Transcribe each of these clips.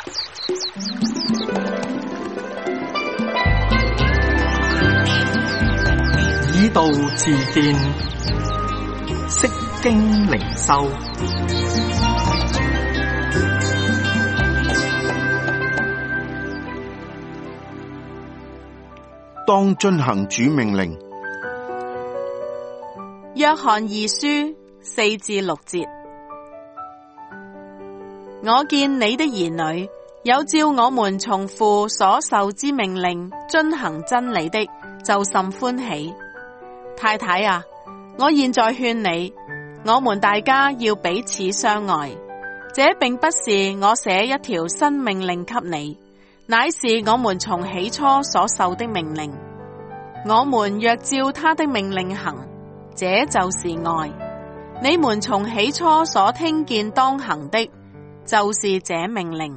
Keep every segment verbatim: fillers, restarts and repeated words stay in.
以道治見，釋經靈修。 當遵行主命令。 約翰二書四至六節，我見你的兒女有照我們從父所受之命令遵行真理的，就甚歡喜。太太啊，我現在勸你，我們大家要彼此相愛。這並不是我寫一條新命令給你，乃是我們從起初所受的命令。我們若照他的命令行，這就是愛。你們從起初所聽見當行的，就是這命令。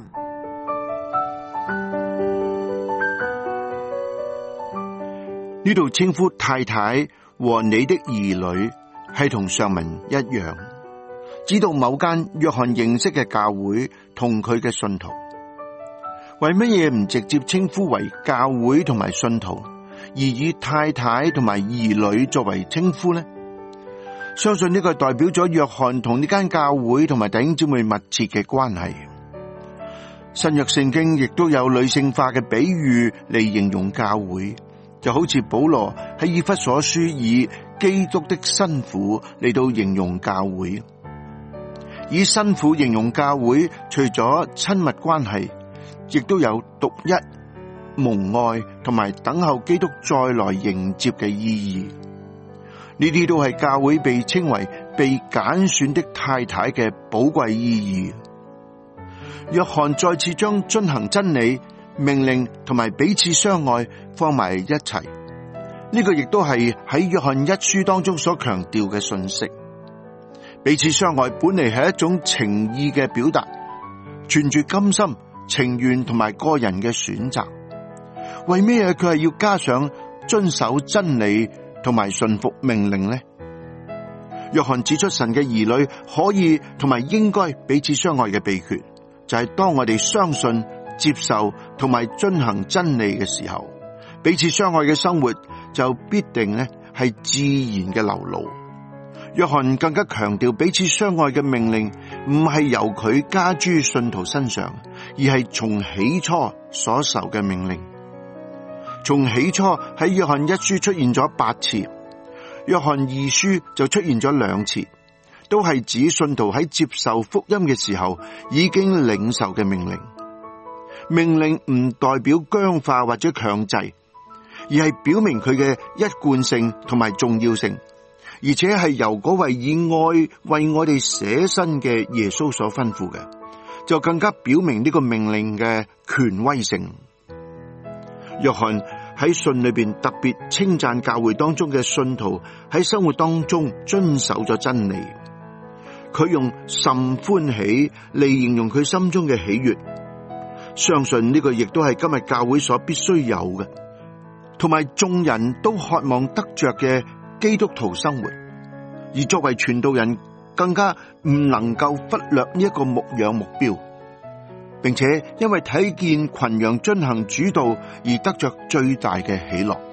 呢度稱呼太太和你的兒女係同上文一樣，指到某間約翰認識嘅教會同佢嘅信徒。為乜嘢唔直接稱呼為教會同埋信徒，而以太太同埋兒女作為稱呼呢？相信呢個代表咗約翰同呢間教會同埋弟兄姊妹密切嘅關係。新約聖經亦都有女性化嘅比喻嚟形容教會，就好似保羅喺以弗所書以基督的新婦嚟到形容教會。以新婦形容教會，除咗親密關係，亦都有獨一、蒙愛同埋等候基督再來迎接嘅意義。呢啲都係教會被稱為被揀選的太太嘅寶貴意義。約翰再次將遵行真理、命令同埋彼此相愛放埋一齊，呢個亦都係喺約翰一書當中所強調嘅信息。彼此相愛本嚟係一種情意嘅表達，存住甘心、情願同埋個人嘅選擇。為咩嘢佢係要加上遵守真理同埋順服命令呢？約翰指出神嘅兒女可以同埋應該彼此相愛嘅秘訣，就係當我哋相信、接受同埋遵行真理嘅時候，彼此相愛嘅生活就必定咧係自然嘅流露。約翰更加強調彼此相愛嘅命令唔係由佢加諸信徒身上，而係從起初所受嘅命令。從起初喺約翰一書出現咗八次，約翰二書就出現咗兩次，都係指信徒喺接受福音嘅時候已經領受嘅命令。命令唔代表僵化或者強制，而係表明佢嘅一貫性同埋重要性，而且係由嗰位以愛為我哋捨身嘅耶穌所吩咐嘅，就更加表明呢個命令嘅權威性。約翰喺信裏邊特別稱讚教會當中嘅信徒喺生活當中遵守咗真理，佢用甚歡喜嚟形容佢心中嘅喜悅。相信呢個亦都係今日教會所必須有嘅，同埋眾人都渴望得着嘅基督徒生活。而作為傳道人，更加唔能夠忽略呢一個牧養目標，並且因為睇見群羊遵行主道而得着最大嘅喜樂。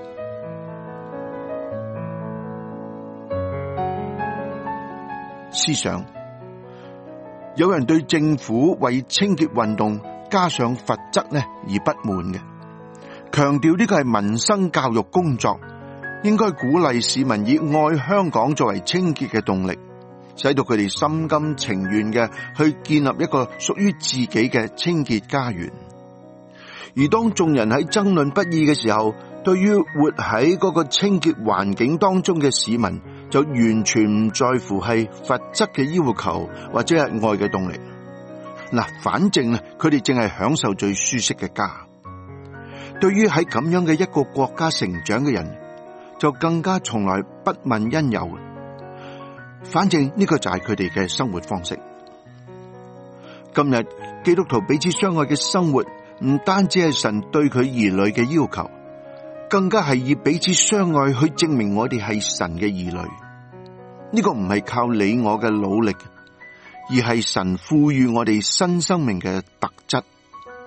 思想，有人對政府為清潔運動加上罰則呢而不滿嘅，強調呢個係民生教育工作，應該鼓勵市民以愛香港作為清潔嘅動力，使到佢哋心甘情願嘅去建立一個屬於自己嘅清潔家園。而當眾人喺爭論不已嘅時候，對於活喺嗰個清潔環境當中嘅市民，就完全唔在乎係罰則嘅要求或者係愛嘅動力。嗱，反正啊，佢哋淨係享受最舒適嘅家。對於喺咁樣嘅一個國家成長嘅人，就更加從來不問因由。反正呢個就係佢哋嘅生活方式。今日基督徒彼此相愛嘅生活，唔單止係神對佢兒女嘅要求，更加係以彼此相愛去證明我哋係神嘅兒女。呢個唔係靠你我嘅努力，而係神賦予我哋新生命嘅特質。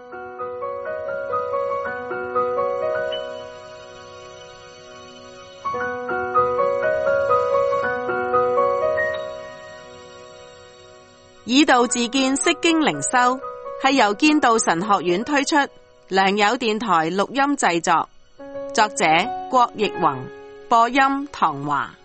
以道自見釋經靈修係由堅道神學院推出，良友電台錄音製作，作者郭奕宏，播音唐華。